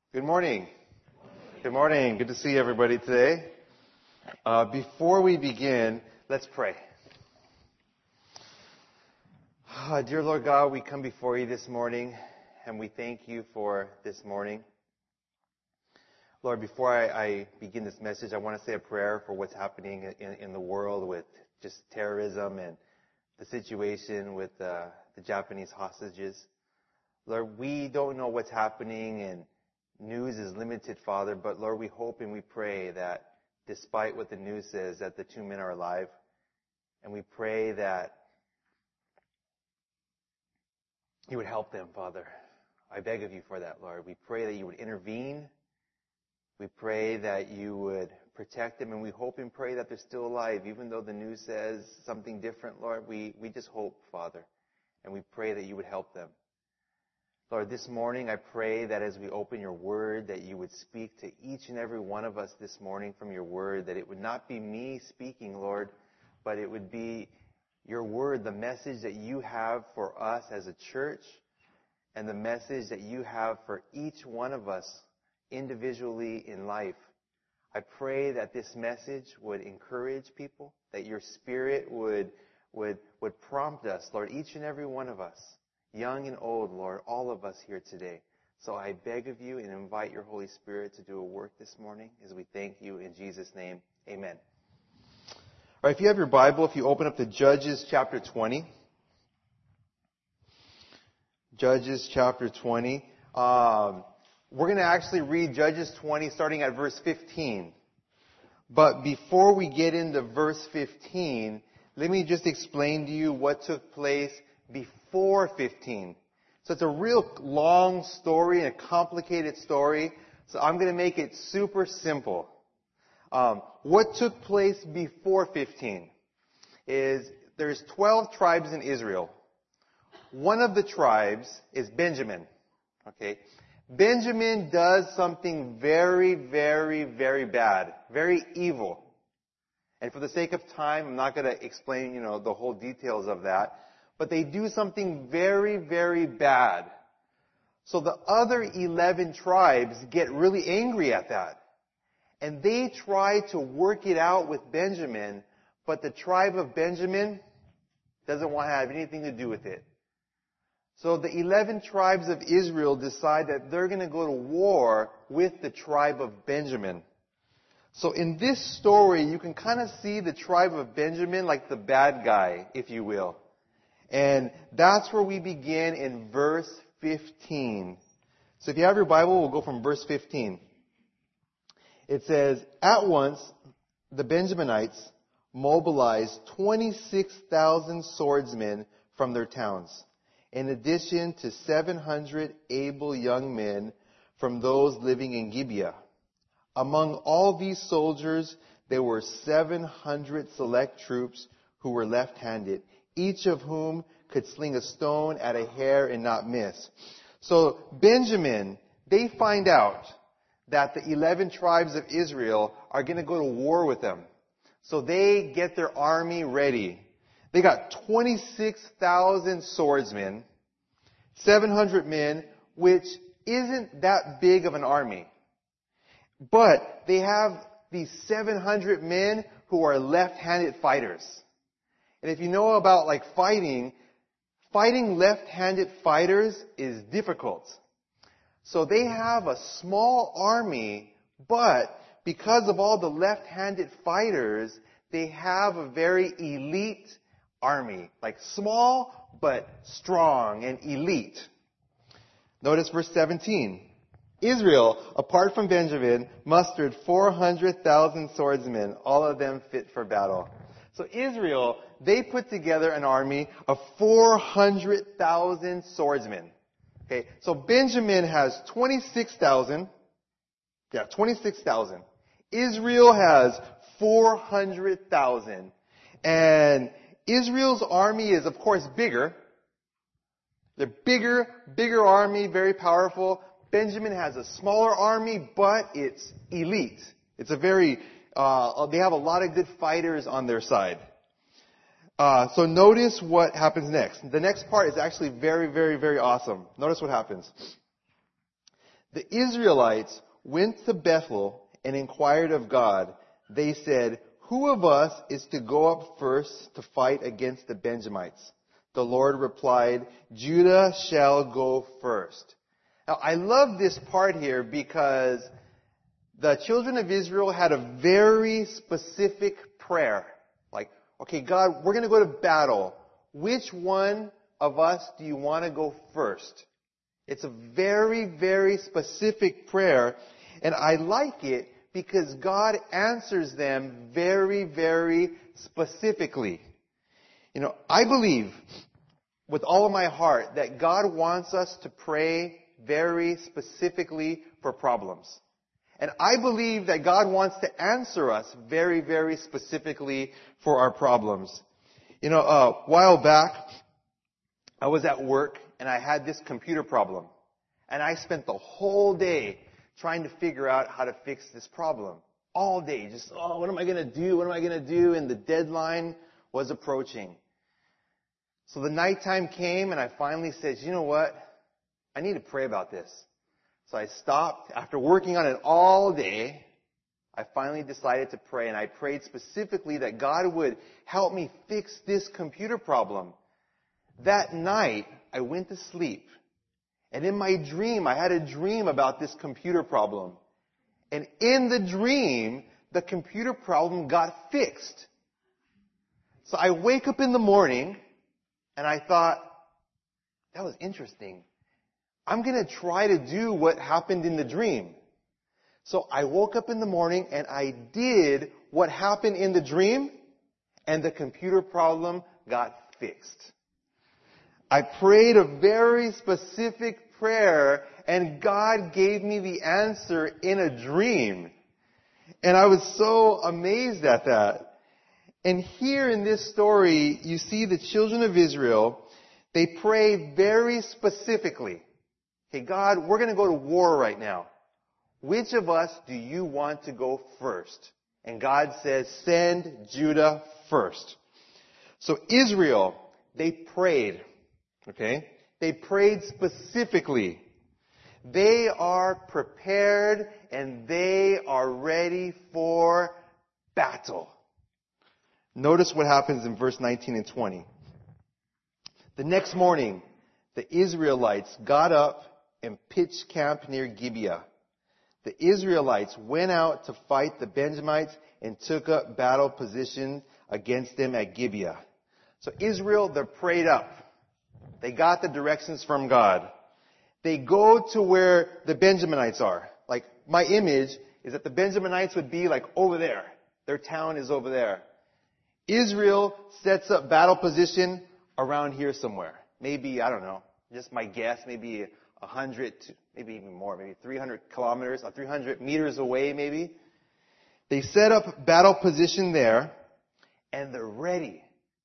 Good morning. Good morning. Good to see everybody today. Before we begin, let's pray. Dear Lord God, we come before you this morning, and we thank you for this morning. Lord, before I begin this message, I want to say a prayer for what's happening in the world with just terrorism and the situation with the Japanese hostages. Lord, we don't know what's happening, and news is limited, Father, but Lord, we hope and we pray that despite what the news says, that the two men are alive. And we pray that you would help them, Father. I beg of you for that, Lord. We pray that you would intervene. We pray that you would protect them, and we hope and pray that they're still alive. Even though the news says something different, Lord, we just hope, Father, and we pray that you would help them. Lord, this morning I pray that as we open your word, that you would speak to each and every one of us this morning from your word, that it would not be me speaking, Lord, but it would be your word, the message that you have for us as a church, and the message that you have for each one of us individually in life. I pray that this message would encourage people, that your spirit would prompt us, Lord, each and every one of us, young and old, Lord, all of us here today. So I beg of you and invite your Holy Spirit to do a work this morning as we thank you in Jesus' name. Amen. All right, if you have your Bible, if you open up to Judges chapter 20. Judges chapter 20. We're going to actually read Judges 20 starting at verse 15. But before we get into verse 15, let me just explain to you what took place before 15. So it's a real long story and a complicated story. So I'm going to make it super simple. What took place before 15 is there's 12 tribes in Israel. One of the tribes is Benjamin. Okay. Benjamin does something very, very, very bad, very evil. And for the sake of time, I'm not going to explain, the whole details of that. But they do something very, very bad. So the other 11 tribes get really angry at that. And they try to work it out with Benjamin, but the tribe of Benjamin doesn't want to have anything to do with it. So the 11 tribes of Israel decide that they're going to go to war with the tribe of Benjamin. So in this story, you can kind of see the tribe of Benjamin like the bad guy, if you will. And that's where we begin in verse 15. So if you have your Bible, we'll go from verse 15. It says, "At once the Benjaminites mobilized 26,000 swordsmen from their towns, in addition to 700 able young men from those living in Gibeah. Among all these soldiers, there were 700 select troops who were left-handed, each of whom could sling a stone at a hair and not miss." So Benjamin, they find out that the 11 tribes of Israel are going to go to war with them. So they get their army ready. They got 26,000 swordsmen, 700 men, which isn't that big of an army. But they have these 700 men who are left-handed fighters. And if you know about fighting left-handed fighters is difficult. So they have a small army, but because of all the left-handed fighters, they have a very elite army. Small, but strong and elite. Notice verse 17. "Israel, apart from Benjamin, mustered 400,000 swordsmen, all of them fit for battle." So Israel, they put together an army of 400,000 swordsmen. Okay, so Benjamin has 26,000. Yeah, 26,000. Israel has 400,000. And Israel's army is, of course, bigger. They're bigger army, very powerful. Benjamin has a smaller army, but it's elite. It's they have a lot of good fighters on their side. So notice what happens next. The next part is actually very, very, very awesome. Notice what happens. The Israelites went to Bethel and inquired of God. They said, "Who of us is to go up first to fight against the Benjamites?" The Lord replied, "Judah shall go first." Now, I love this part here because the children of Israel had a very specific prayer. Like, okay, God, we're going to go to battle. Which one of us do you want to go first? It's a very, very specific prayer. And I like it because God answers them very, very specifically. You know, I believe with all of my heart that God wants us to pray very specifically for problems. And I believe that God wants to answer us very, very specifically for our problems. You know, a while back, I was at work and I had this computer problem. And I spent the whole day trying to figure out how to fix this problem. All day. Just, what am I going to do? What am I going to do? And the deadline was approaching. So the nighttime came and I finally said, you know what? I need to pray about this. So I stopped. After working on it all day, I finally decided to pray. And I prayed specifically that God would help me fix this computer problem. That night, I went to sleep. And in my dream, I had a dream about this computer problem. And in the dream, the computer problem got fixed. So I wake up in the morning, and I thought, that was interesting. I'm going to try to do what happened in the dream. So I woke up in the morning, and I did what happened in the dream, and the computer problem got fixed. I prayed a very specific prayer, and God gave me the answer in a dream. And I was so amazed at that. And here in this story, you see the children of Israel, they pray very specifically. Okay, God, we're going to go to war right now. Which of us do you want to go first? And God says, send Judah first. So Israel, they prayed. Okay? They prayed specifically. They are prepared and they are ready for battle. Notice what happens in verse 19 and 20. The next morning, the Israelites got up and pitched camp near Gibeah. The Israelites went out to fight the Benjamites and took up battle position against them at Gibeah. So Israel, they're prayed up. They got the directions from God. They go to where the Benjaminites are. Like, my image is that the Benjaminites would be like over there. Their town is over there. Israel sets up battle position around here somewhere. Maybe, I don't know, just my guess, maybe 100, maybe even more, maybe 300 kilometers, or 300 meters away maybe. They set up battle position there, and they're ready.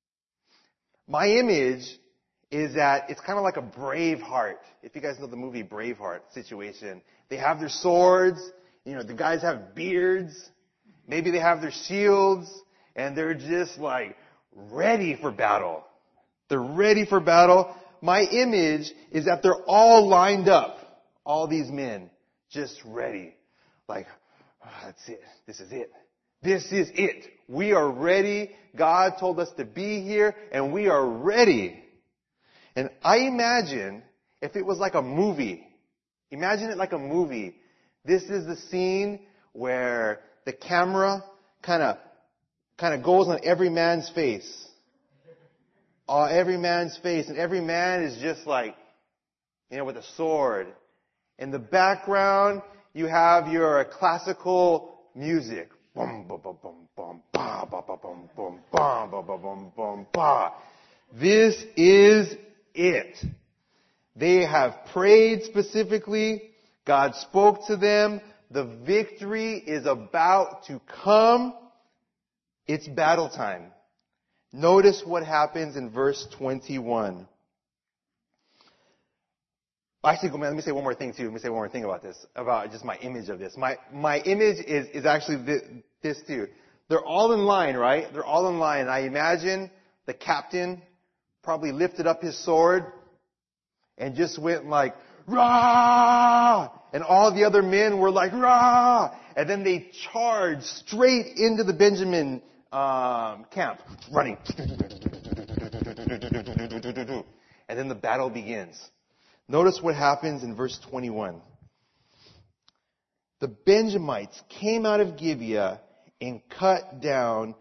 My image is that it's kind of like a Braveheart. If you guys know the movie Braveheart situation. They have their swords, the guys have beards, maybe they have their shields, and they're just like ready for battle. They're ready for battle. My image is that they're all lined up. All these men, just ready. Like, that's it. This is it. This is it. We are ready. God told us to be here, and we are ready. And I imagine if it was like a movie. Imagine it like a movie. This is the scene where the camera kind of goes on every man's face. Every man's face. And every man is just like, with a sword. In the background, you have your classical music. Bum, bum, bum, bum, bum, ba, ba, ba, bum, bum, ba, ba, ba, bum, bum, ba. This is it. They have prayed specifically. God spoke to them. The victory is about to come. It's battle time. Notice what happens in verse 21. Actually, let me say one more thing too. Let me say one more thing about this, about just my image of this. My image is actually this too. They're all in line, right? They're all in line. I imagine the captain probably lifted up his sword and just went like, rah! And all the other men were like, rah! And then they charged straight into the Benjamin camp, running. And then the battle begins. Notice what happens in verse 21. The Benjamites came out of Gibeah and cut down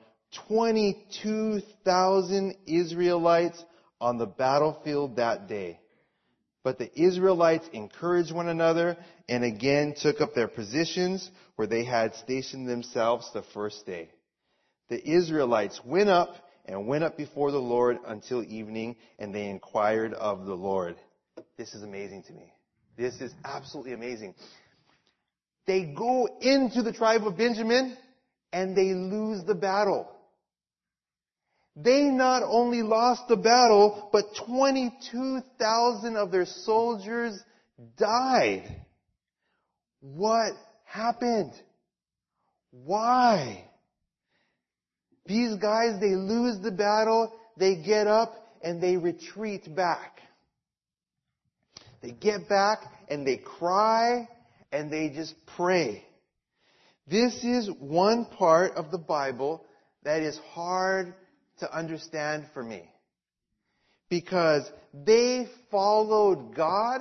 22,000 Israelites on the battlefield that day. But the Israelites encouraged one another and again took up their positions where they had stationed themselves the first day. The Israelites went up before the Lord until evening, and they inquired of the Lord. This is amazing to me. This is absolutely amazing. They go into the tribe of Benjamin and they lose the battle. They not only lost the battle, but 22,000 of their soldiers died. What happened? Why? These guys, they lose the battle, they get up, and they retreat back. They get back, and they cry, and they just pray. This is one part of the Bible that is hard to understand for me. Because they followed God,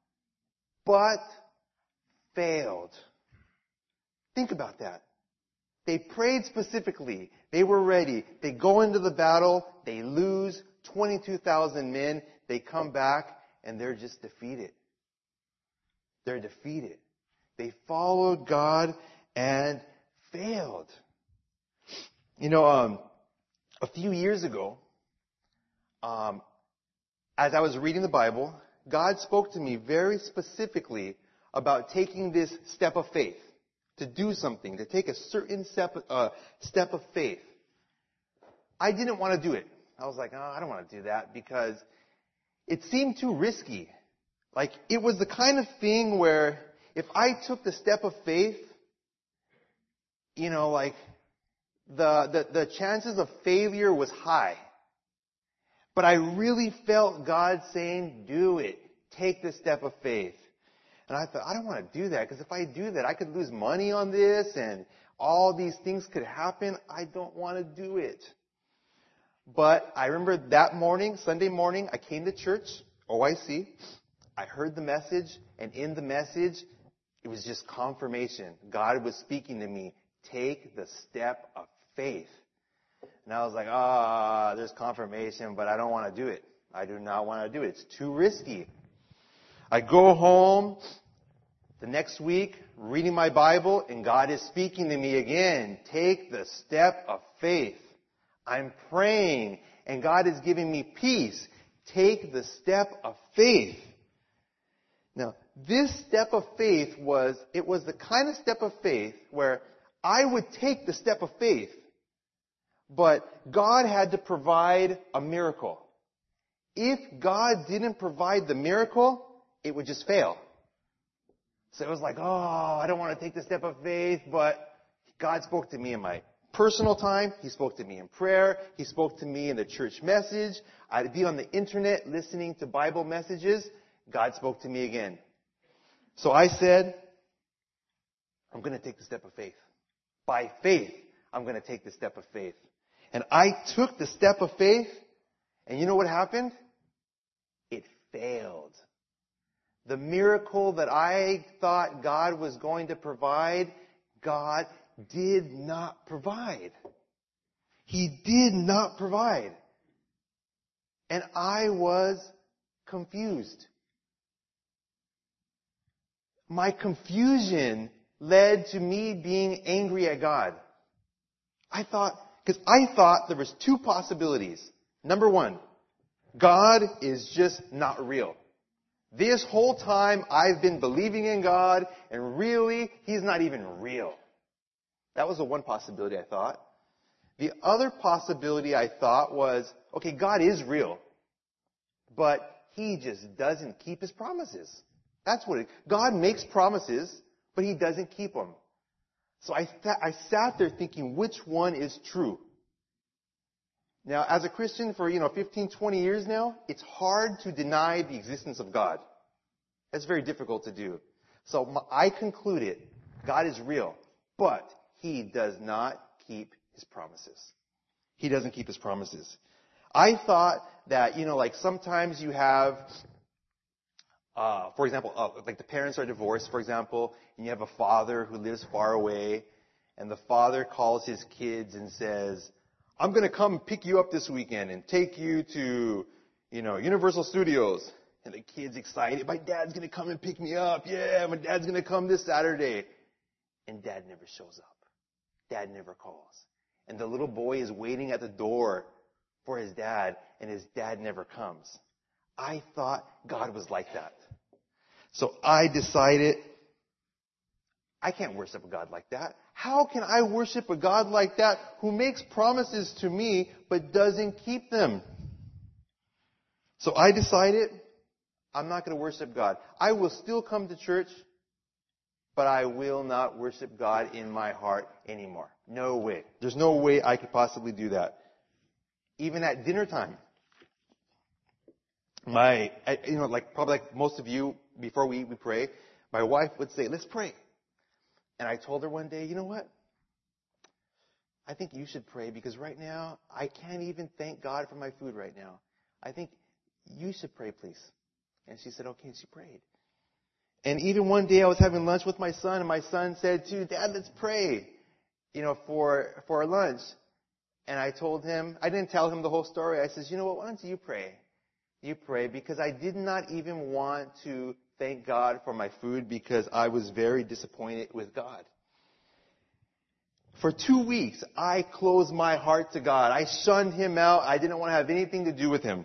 but failed. Think about that. They prayed specifically. They were ready. They go into the battle. They lose 22,000 men. They come back and they're just defeated. They're defeated. They followed God and failed. You know, a few years ago, as I was reading the Bible, God spoke to me very specifically about taking this step of faith. To do something, to take a certain step of faith. I didn't want to do it. I was like, I don't want to do that because it seemed too risky. Like, it was the kind of thing where if I took the step of faith, you know, like, the chances of failure was high. But I really felt God saying, do it. Take the step of faith. And I thought, I don't want to do that, because if I do that, I could lose money on this, and all these things could happen. I don't want to do it. But I remember that morning, Sunday morning, I came to church, OIC. I heard the message, and in the message, it was just confirmation. God was speaking to me, take the step of faith. And I was like, there's confirmation, but I don't want to do it. I do not want to do it. It's too risky. I go home the next week, reading my Bible, and God is speaking to me again. Take the step of faith. I'm praying, and God is giving me peace. Take the step of faith. Now, this step of faith was the kind of step of faith where I would take the step of faith, but God had to provide a miracle. If God didn't provide the miracle, it would just fail. So it was like, I don't want to take the step of faith, but God spoke to me in my personal time. He spoke to me in prayer. He spoke to me in the church message. I'd be on the internet listening to Bible messages. God spoke to me again. So I said, I'm going to take the step of faith. By faith, I'm going to take the step of faith. And I took the step of faith, and you know what happened? It failed. The miracle that I thought God was going to provide, God did not provide. He did not provide. And I was confused. My confusion led to me being angry at God. I thought there was two possibilities. Number one, God is just not real. This whole time I've been believing in God, and really, He's not even real. That was the one possibility I thought. The other possibility I thought was, okay, God is real, but He just doesn't keep His promises. That's what God makes promises, but He doesn't keep them. So I sat there thinking, which one is true? Now, as a Christian for, 15, 20 years now, it's hard to deny the existence of God. That's very difficult to do. So I concluded God is real, but He does not keep His promises. He doesn't keep His promises. I thought that, like sometimes you have, for example, like the parents are divorced, for example, and you have a father who lives far away, and the father calls his kids and says, I'm going to come pick you up this weekend and take you to, Universal Studios. And the kid's excited. My dad's going to come and pick me up. Yeah, my dad's going to come this Saturday. And dad never shows up. Dad never calls. And the little boy is waiting at the door for his dad, and his dad never comes. I thought God was like that. So I decided, I can't worship a God like that. How can I worship a God like that who makes promises to me but doesn't keep them? So I decided, I'm not going to worship God. I will still come to church, but I will not worship God in my heart anymore. No way. There's no way I could possibly do that. Even at dinner time. Probably like most of you, before we pray, my wife would say, let's pray. And I told her one day, you know what? I think you should pray because right now, I can't even thank God for my food right now. I think you should pray, please. And she said, okay, she prayed. And even one day I was having lunch with my son, and my son said too, Dad, let's pray, for our lunch. And I told him, I didn't tell him the whole story. I said, you know what, why don't you pray? You pray, because I did not even want to thank God for my food because I was very disappointed with God. For 2 weeks, I closed my heart to God. I shunned Him out. I didn't want to have anything to do with Him.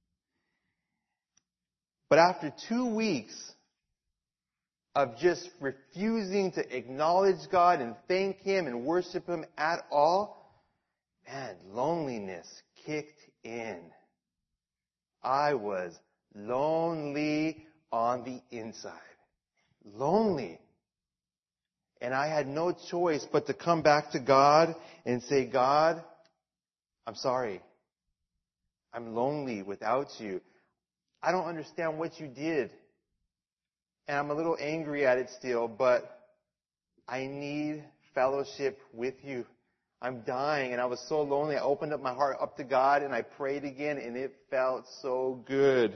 But after 2 weeks of just refusing to acknowledge God and thank Him and worship Him at all, man, loneliness kicked in. I was lonely on the inside. Lonely. And I had no choice but to come back to God and say, God, I'm sorry. I'm lonely without you. I don't understand what you did. And I'm a little angry at it still, but I need fellowship with you. I'm dying, and I was so lonely. I opened up my heart up to God, and I prayed again, and it felt so good.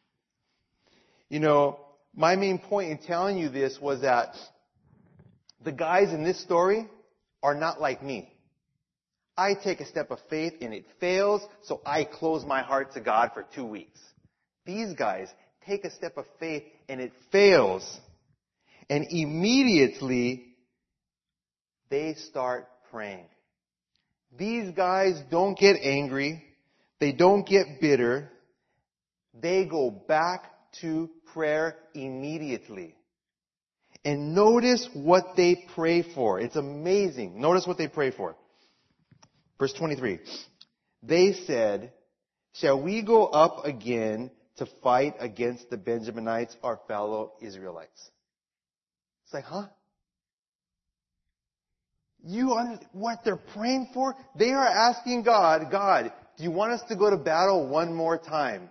My main point in telling you this was that the guys in this story are not like me. I take a step of faith, and it fails, so I close my heart to God for 2 weeks. These guys take a step of faith, and it fails. And immediately, they start praying. These guys don't get angry. They don't get bitter. They go back to prayer immediately. And notice what they pray for. It's amazing. Notice what they pray for. Verse 23. They said, shall we go up again to fight against the Benjaminites, our fellow Israelites? It's like, huh? You understand what they're praying for? They are asking God, do you want us to go to battle one more time?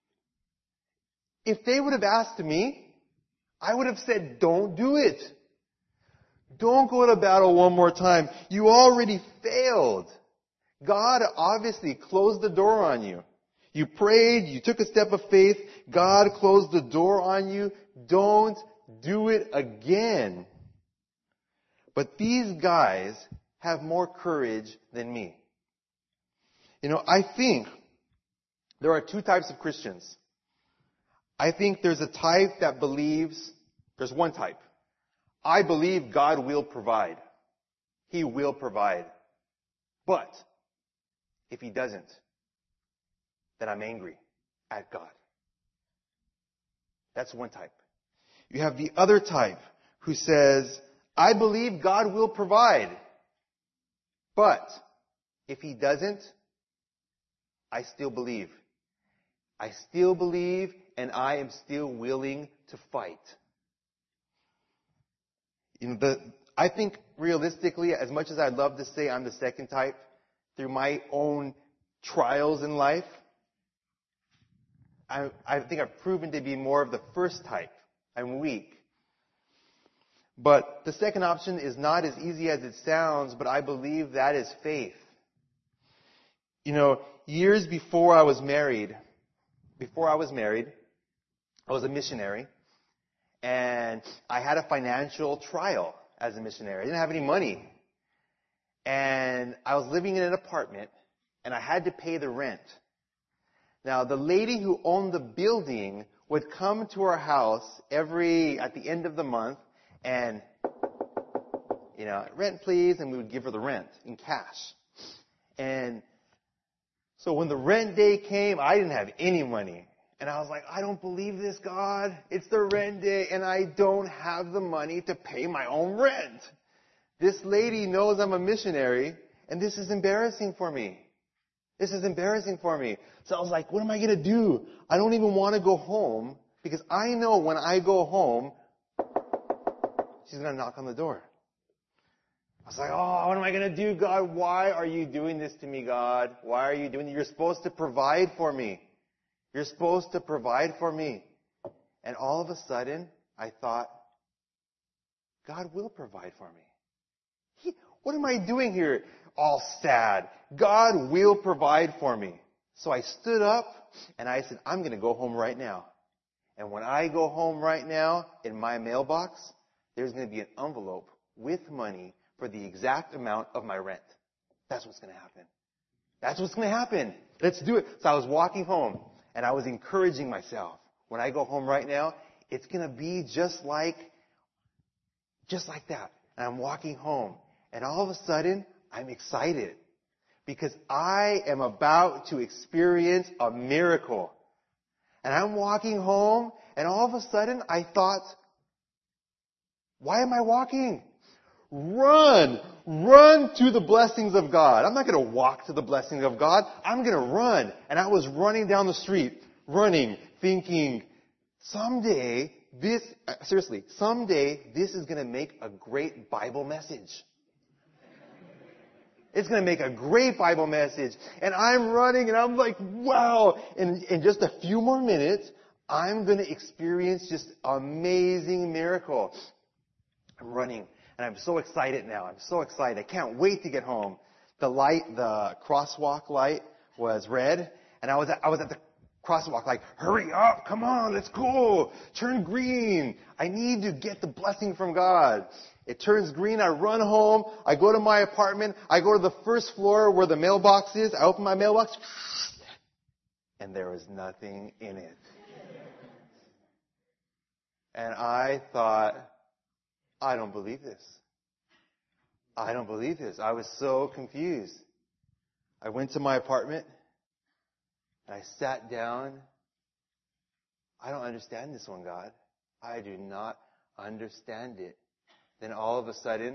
If they would have asked me, I would have said, don't do it. Don't go to battle one more time. You already failed. God obviously closed the door on you. You prayed, you took a step of faith, God closed the door on you. Don't do it again. But these guys have more courage than me. I think there are two types of Christians. I think there's a type that believes, there's one type. I believe God will provide. He will provide. But if He doesn't, then I'm angry at God. That's one type. You have the other type who says, I believe God will provide. But if He doesn't, I still believe. I still believe, and I am still willing to fight. I think realistically, as much as I'd love to say I'm the second type, through my own trials in life, I think I've proven to be more of the first type. I'm weak. But the second option is not as easy as it sounds, but I believe that is faith. You know, years before I was married, I was a missionary, and I had a financial trial as a missionary. I didn't have any money. And I was living in an apartment, and I had to pay the rent. Now, the lady who owned the building would come to our house at the end of the month, and, rent please, and we would give her the rent in cash. And so when the rent day came, I didn't have any money. And I was like, I don't believe this, God. It's the rent day, and I don't have the money to pay my own rent. This lady knows I'm a missionary, and this is embarrassing for me. So I was like, what am I going to do? I don't even want to go home, because I know when I go home, she's going to knock on the door. I was like, what am I going to do, God? Why are you doing this to me, God? Why are you doing it? You're supposed to provide for me. You're supposed to provide for me. And all of a sudden, I thought, God will provide for me. What am I doing here all sad? God will provide for me. So I stood up and I said, I'm going to go home right now. And when I go home right now, in my mailbox, there's going to be an envelope with money for the exact amount of my rent. That's what's going to happen. Let's do it. So I was walking home. And I was encouraging myself, when I go home right now, it's going to be just like that. And I'm walking home. And all of a sudden, I'm excited. Because I am about to experience a miracle. And I'm walking home, and all of a sudden, I thought, why am I walking? Run to the blessings of God. I'm not going to walk to the blessings of God. I'm going to run. And I was running down the street, thinking, someday this is going to make a great Bible message. It's going to make a great Bible message. And I'm running, and I'm like, wow. And in just a few more minutes, I'm going to experience just amazing miracle. I'm running. And I'm so excited now. I can't wait to get home. The crosswalk light was red. And I was at the crosswalk like, hurry up, come on, let's go. Turn green. I need to get the blessing from God. It turns green. I run home. I go to my apartment. I go to the first floor where the mailbox is. I open my mailbox. And there was nothing in it. And I thought, I don't believe this. I was so confused. I went to my apartment, and I sat down. I don't understand this one, God. I do not understand it. Then all of a sudden,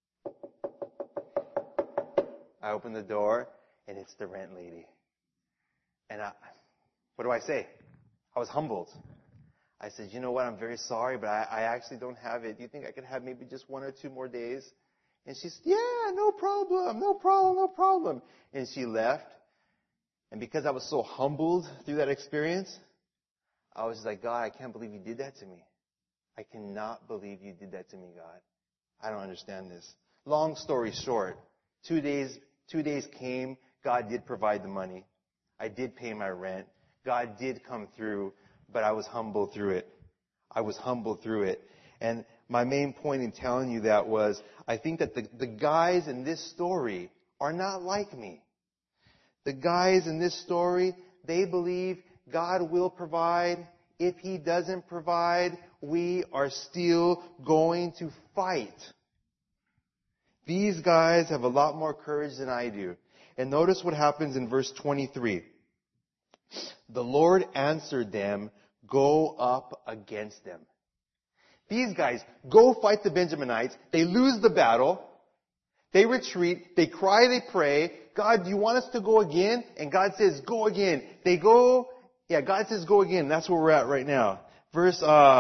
I open the door, and it's the rent lady. And what do I say? I was humbled. I said, you know what, I'm very sorry, but I actually don't have it. Do you think I could have maybe just 1 or 2 more days? And she said, yeah, no problem. And she left. And because I was so humbled through that experience, I was just like, God, I can't believe you did that to me. I cannot believe you did that to me, God. I don't understand this. Long story short, 2 days came. God did provide the money. I did pay my rent. God did come through. But I was humbled through it. And my main point in telling you that was, I think that the guys in this story are not like me. The guys in this story, they believe God will provide. If He doesn't provide, we are still going to fight. These guys have a lot more courage than I do. And notice what happens in verse 23. The Lord answered them, go up against them. These guys go fight the Benjaminites. They lose the battle. They retreat. They cry. They pray. God, do you want us to go again? And God says, go again. They go. Yeah, God says go again. That's where we're at right now. Verse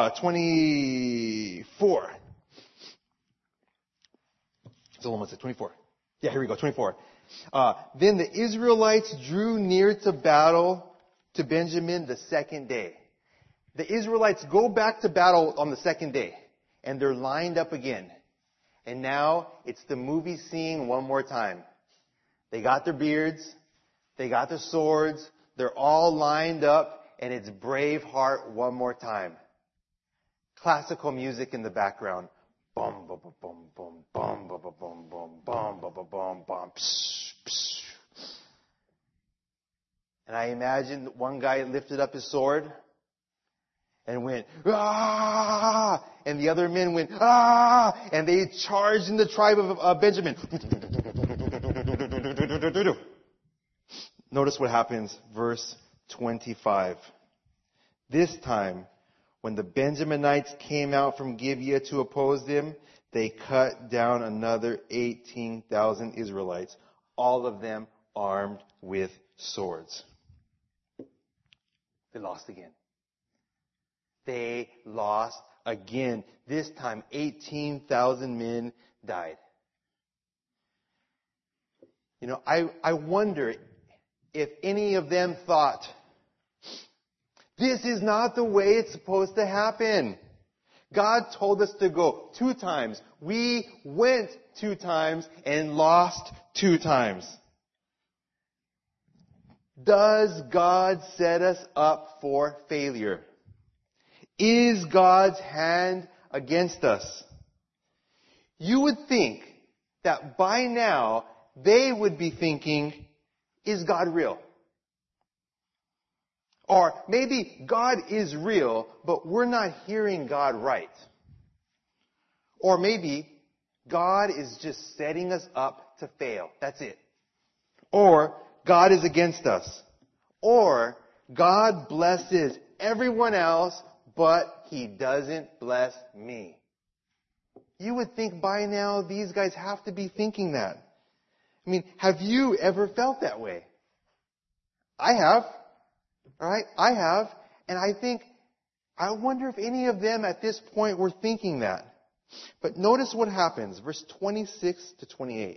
24. It's almost at 24. Yeah, here we go. 24. Then the Israelites drew near to battle to Benjamin the second day. The Israelites go back to battle on the second day. and they're lined up again. And now it's the movie scene one more time. They got their beards, they got their swords, they're all lined up, and it's Braveheart one more time. Classical music in the background. Bum, bum, bum, bum, bum, bum, bum, bum, bum, bum, bum, bum, bum, bum, psh, psh. And I imagine one guy lifted up his sword and went, ah! And the other men went, ah! And they charged in the tribe of Benjamin. Notice what happens, verse 25. This time, when the Benjaminites came out from Gibeah to oppose them, they cut down another 18,000 Israelites, all of them armed with swords. They lost again. They lost again. This time, 18,000 men died. You know, I wonder if any of them thought, this is not the way it's supposed to happen. God told us to go 2 times. We went 2 times and lost 2 times. Does God set us up for failure? Is God's hand against us? You would think that by now they would be thinking, is God real? Or maybe God is real, but we're not hearing God right. Or maybe God is just setting us up to fail. That's it. Or God is against us. Or God blesses everyone else, but He doesn't bless me. You would think by now these guys have to be thinking that. I mean, have you ever felt that way? I have. Alright? I have. And I wonder if any of them at this point were thinking that. But notice what happens. Verse 26 to 28.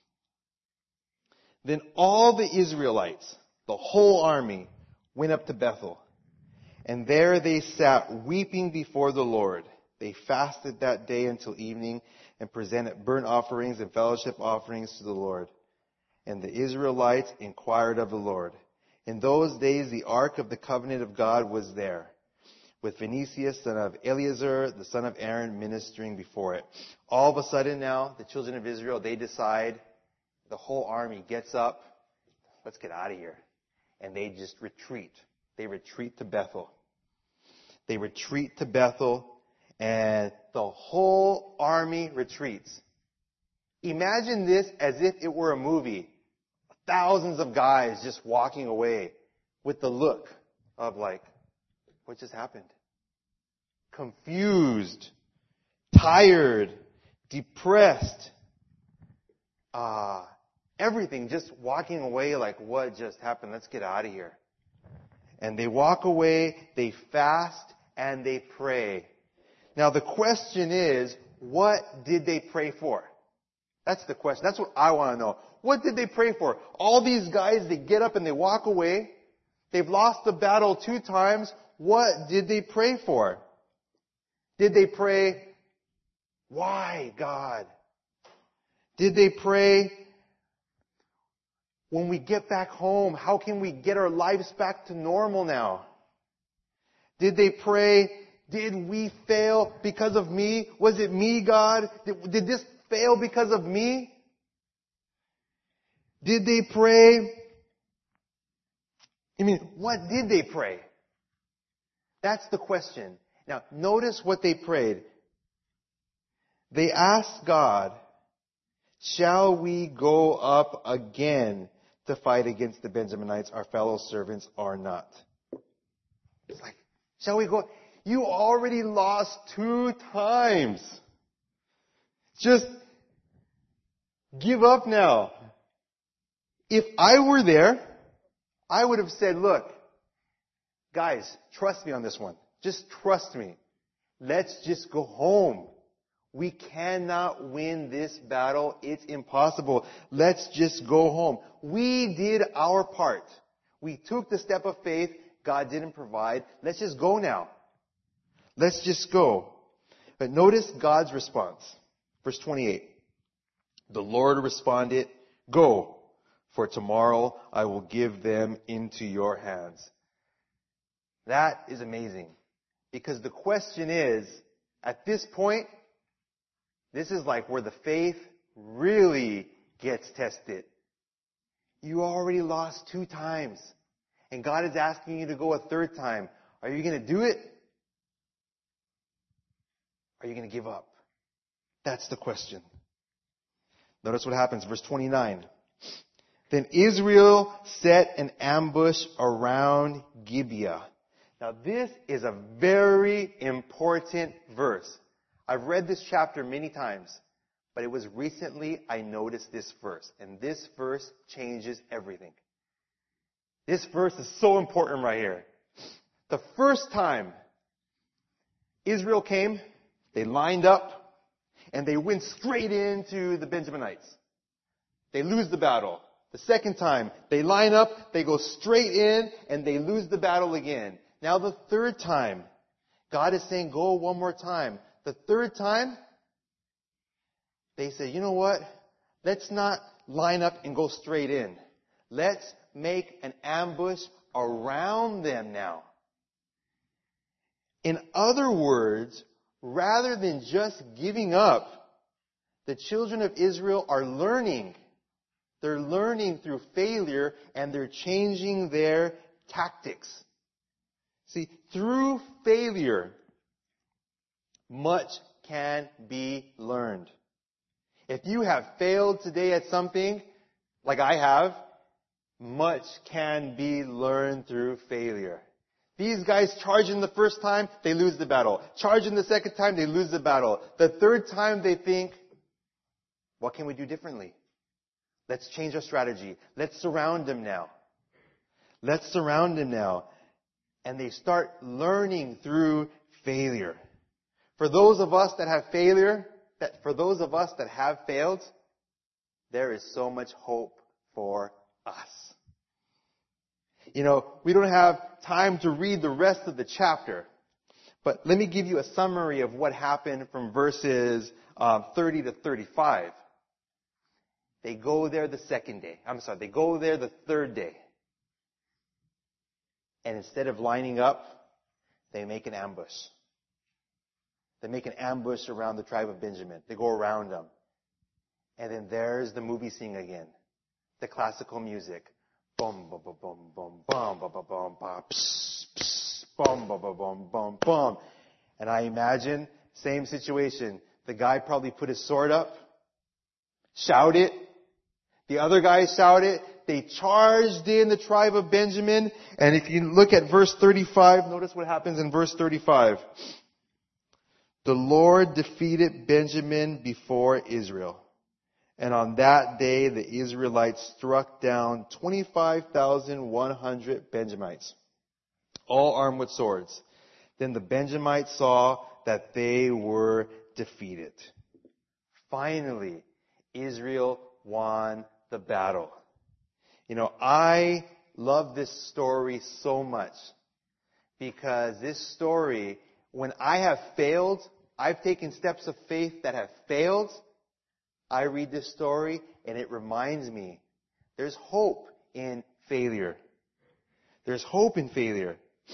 Then all the Israelites, the whole army, went up to Bethel. And there they sat weeping before the Lord. They fasted that day until evening and presented burnt offerings and fellowship offerings to the Lord. And the Israelites inquired of the Lord. In those days the ark of the covenant of God was there, with Phinehas, son of Eleazar, the son of Aaron, ministering before it. All of a sudden now, the children of Israel, they decide, the whole army gets up, let's get out of here. And they just retreat. They retreat to Bethel. They retreat to Bethel, and the whole army retreats. Imagine this as if it were a movie. Thousands of guys just walking away with the look of like, what just happened? Confused, tired, depressed, everything just walking away like, what just happened? Let's get out of here. And they walk away, they fast, and they pray. Now the question is, what did they pray for? That's the question. That's what I want to know. What did they pray for? All these guys, they get up and they walk away. They've lost the battle 2 times. What did they pray for? Did they pray, why, God? Did they pray, when we get back home, how can we get our lives back to normal now? Did they pray, did we fail because of me? Was it me, God? Did this fail because of me? Did they pray? What did they pray? That's the question. Now, notice what they prayed. They asked God, shall we go up again to fight against the Benjaminites, our fellow servants, or not? It's like, shall we go? You already lost 2 times. Just give up now. If I were there, I would have said, look, guys, trust me on this one. Just trust me. Let's just go home. We cannot win this battle. It's impossible. Let's just go home. We did our part. We took the step of faith. God didn't provide. Let's just go now. Let's just go. But notice God's response. Verse 28. The Lord responded, "Go, for tomorrow I will give them into your hands." That is amazing. Because the question is, at this point, this is like where the faith really gets tested. You already lost 2 times. And God is asking you to go a 3rd time. Are you going to do it? Are you going to give up? That's the question. Notice what happens. Verse 29. Then Israel set an ambush around Gibeah. Now this is a very important verse. I've read this chapter many times, but it was recently I noticed this verse. And this verse changes everything. This verse is so important right here. The first time Israel came, they lined up, and they went straight into the Benjaminites. They lose the battle. The second time, they line up, they go straight in, and they lose the battle again. Now the 3rd time, God is saying, go one more time. The 3rd time, they say, you know what? Let's not line up and go straight in. Let's make an ambush around them now. In other words, rather than just giving up, the children of Israel are learning. They're learning through failure, and they're changing their tactics. See, through failure, much can be learned. If you have failed today at something, like I have, much can be learned through failure. These guys charge in the first time, they lose the battle. Charge in the second time, they lose the battle. The 3rd time, they think, what can we do differently? Let's change our strategy. Let's surround them now. Let's surround them now. And they start learning through failure. For those of us that have failed, there is so much hope for us. You know, we don't have time to read the rest of the chapter, but let me give you a summary of what happened from verses 30 to 35. They go there the 2nd day. They go there the 3rd day. And instead of lining up, they make an ambush. They make an ambush around the tribe of Benjamin. They go around them. And then there's the movie scene again. The classical music. Boom, boom, boom, boom, boom, boom, boom, boom, boom, boom, pss, pss, boom, boom, boom, boom, boom, boom. And I imagine, same situation. The guy probably put his sword up, shouted. The other guys shouted. They charged in the tribe of Benjamin. And if you look at verse 35, notice what happens in verse 35. The Lord defeated Benjamin before Israel. And on that day, the Israelites struck down 25,100 Benjamites, all armed with swords. Then the Benjamites saw that they were defeated. Finally, Israel won the battle. You know, I love this story so much because this story, when I have failed, I've taken steps of faith that have failed. I read this story and it reminds me there's hope in failure. There's hope in failure.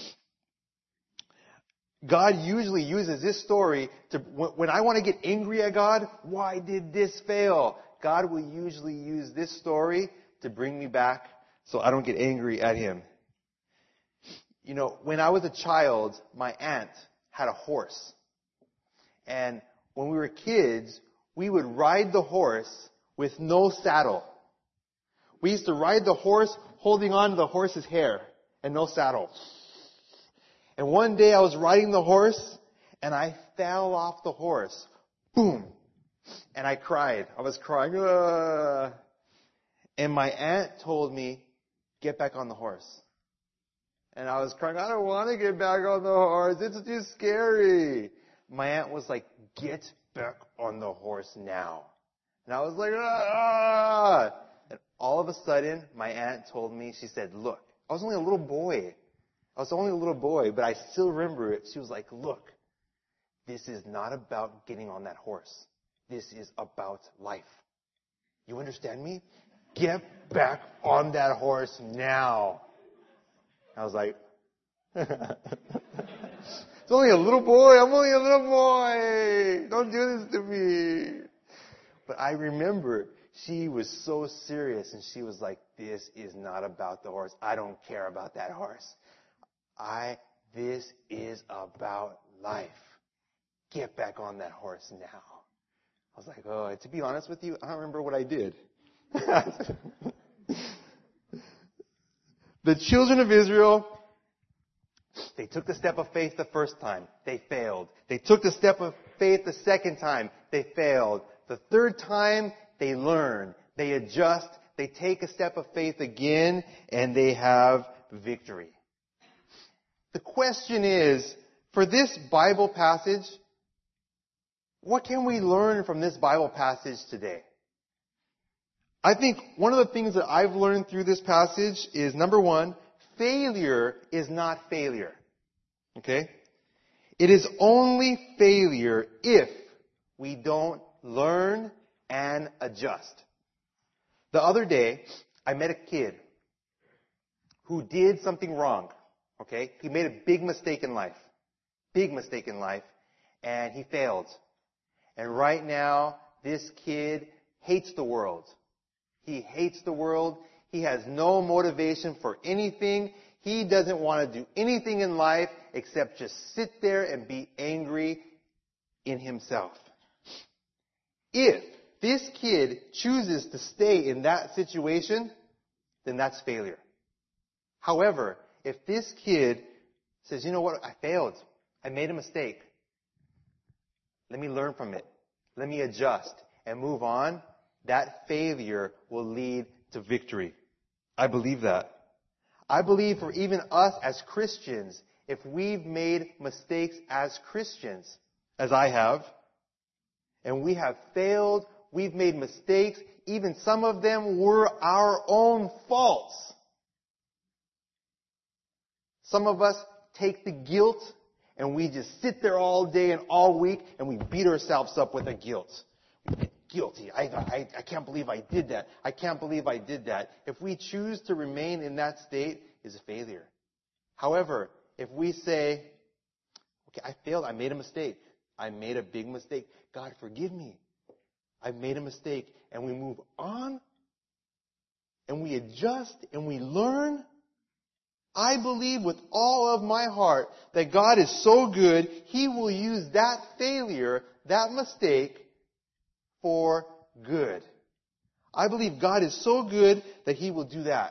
God usually uses this story to, when I want to get angry at God, why did this fail? God will usually use this story to bring me back so I don't get angry at Him. You know, when I was a child, my aunt had a horse. And when we were kids, we would ride the horse with no saddle. We used to ride the horse holding on to the horse's hair and no saddle. And one day I was riding the horse and I fell off the horse. Boom. And I cried. I was crying. Ugh. And my aunt told me, get back on the horse. And I was crying, I don't want to get back on the horse. It's too scary. My aunt was like, get back on the horse now. And I was like, ah. And all of a sudden, my aunt told me, she said, look, I was only a little boy. But I still remember it. She was like, look, this is not about getting on that horse. This is about life. You understand me? Get back on that horse now. I was like, it's only a little boy. I'm only a little boy. Don't do this to me. But I remember she was so serious, and she was like, this is not about the horse. I don't care about that horse. This is about life. Get back on that horse now. I was like, oh, to be honest with you, I don't remember what I did. The children of Israel, they took the step of faith the first time. They failed. They took the step of faith the second time. They failed. The third time, they learn. They adjust. They take a step of faith again, and they have victory. The question is, for this Bible passage, what can we learn from this Bible passage today? I think one of the things that I've learned through this passage is, number one, failure is not failure. Okay? It is only failure if we don't learn and adjust. The other day, I met a kid who did something wrong. Okay? He made a big mistake in life. Big mistake in life. And he failed. And right now, this kid hates the world. He hates the world. He has no motivation for anything. He doesn't want to do anything in life except just sit there and be angry in himself. If this kid chooses to stay in that situation, then that's failure. However, if this kid says, you know what, I failed. I made a mistake. Let me learn from it. Let me adjust and move on. That failure will lead to victory. I believe that. I believe for even us as Christians, if we've made mistakes as Christians, as I have, and we have failed, we've made mistakes, even some of them were our own faults. Some of us take the guilt and we just sit there all day and all week and we beat ourselves up with the guilt. Guilty. I can't believe I did that. I can't believe I did that. If we choose to remain in that state, is a failure. However, if we say, okay, I failed. I made a mistake. I made a big mistake. God, forgive me. I made a mistake. And we move on and we adjust and we learn. I believe with all of my heart that God is so good, He will use that failure, that mistake, for good. I believe God is so good that He will do that.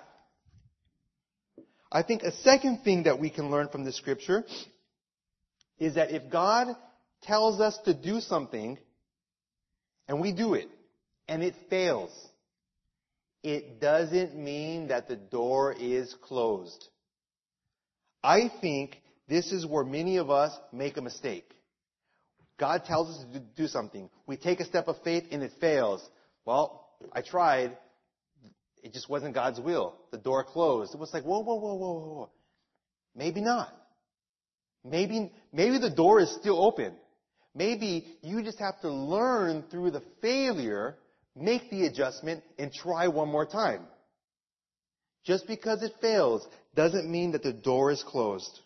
I think a second thing that we can learn from this scripture is that if God tells us to do something and we do it and it fails, it doesn't mean that the door is closed. I think this is where many of us make a mistake. God tells us to do something. We take a step of faith and it fails. Well, I tried. It just wasn't God's will. The door closed. It was like, whoa. Maybe not. Maybe the door is still open. Maybe you just have to learn through the failure, make the adjustment, and try one more time. Just because it fails doesn't mean that the door is closed.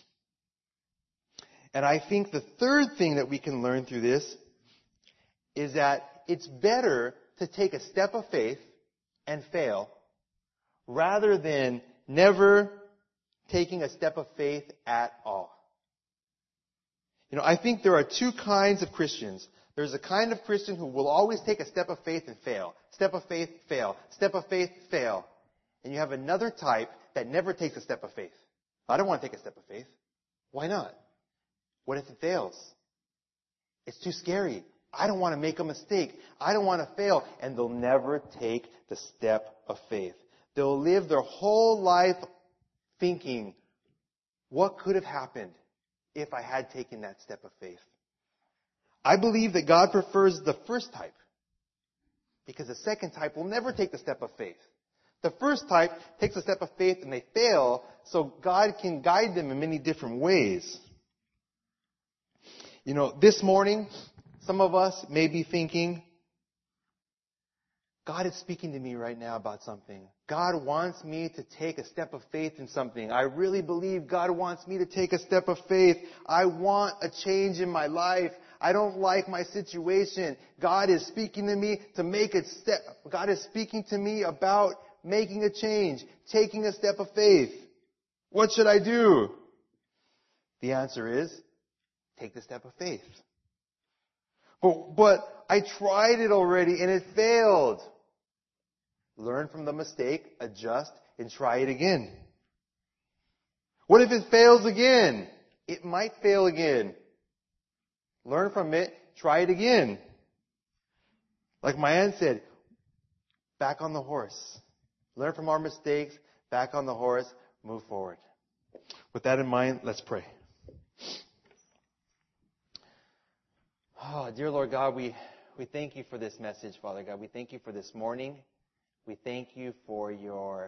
And I think the third thing that we can learn through this is that it's better to take a step of faith and fail rather than never taking a step of faith at all. You know, I think there are two kinds of Christians. There's a kind of Christian who will always take a step of faith and fail. Step of faith, fail. Step of faith, fail. And you have another type that never takes a step of faith. I don't want to take a step of faith. Why not? What if it fails? It's too scary. I don't want to make a mistake. I don't want to fail. And they'll never take the step of faith. They'll live their whole life thinking, what could have happened if I had taken that step of faith? I believe that God prefers the first type, because the second type will never take the step of faith. The first type takes a step of faith and they fail, so God can guide them in many different ways. This morning, some of us may be thinking, God is speaking to me right now about something. God wants me to take a step of faith in something. I really believe God wants me to take a step of faith. I want a change in my life. I don't like my situation. God is speaking to me to make a step. God is speaking to me about making a change, taking a step of faith. What should I do? The answer is, take the step of faith. But I tried it already and it failed. Learn from the mistake, adjust, and try it again. What if it fails again? It might fail again. Learn from it, try it again. Like my aunt said, back on the horse. Learn from our mistakes, back on the horse, move forward. With that in mind, let's pray. Oh, dear Lord God, we thank you for this message, Father God. We thank you for this morning. We thank you for your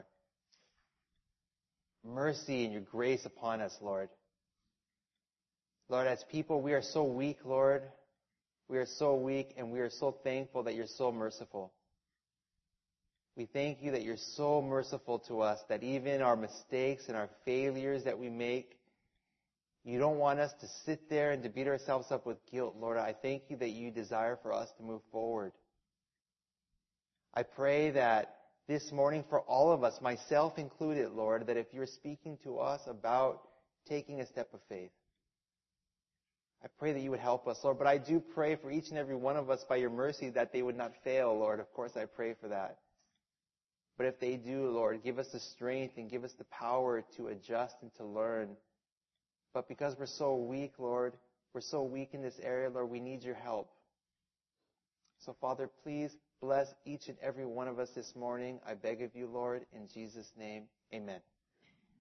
mercy and your grace upon us, Lord. Lord, as people, we are so weak, Lord. We are so weak, and we are so thankful that you're so merciful. We thank you that you're so merciful to us, that even our mistakes and our failures that we make, you don't want us to sit there and to beat ourselves up with guilt, Lord. I thank you that you desire for us to move forward. I pray that this morning for all of us, myself included, Lord, that if you're speaking to us about taking a step of faith, I pray that you would help us, Lord. But I do pray for each and every one of us by your mercy that they would not fail, Lord. Of course, I pray for that. But if they do, Lord, give us the strength and give us the power to adjust and to learn. But because we're so weak, Lord, we're so weak in this area, Lord, we need your help. So, Father, please bless each and every one of us this morning. I beg of you, Lord, in Jesus' name, amen.